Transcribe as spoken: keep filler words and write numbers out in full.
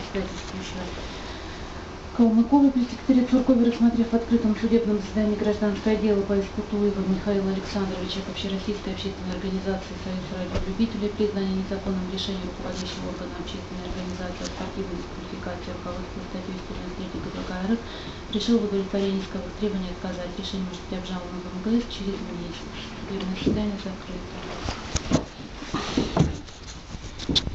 председательствующего Калмыковой при секретаре Цуркове, рассмотрев в открытом судебном заседании гражданское дело по иску Туева Михаила Александровича к общероссийской общественной организации «Союз радиолюбителей» признания незаконным решением руководящего органа общественной организации о спортивной дисквалификации руководства статьей четырнадцать третьей ГПК РФ решил в удовлетворении исковых требований отказать. Решение может быть обжаловано в МГС через месяц. Судебное заседание закрыто.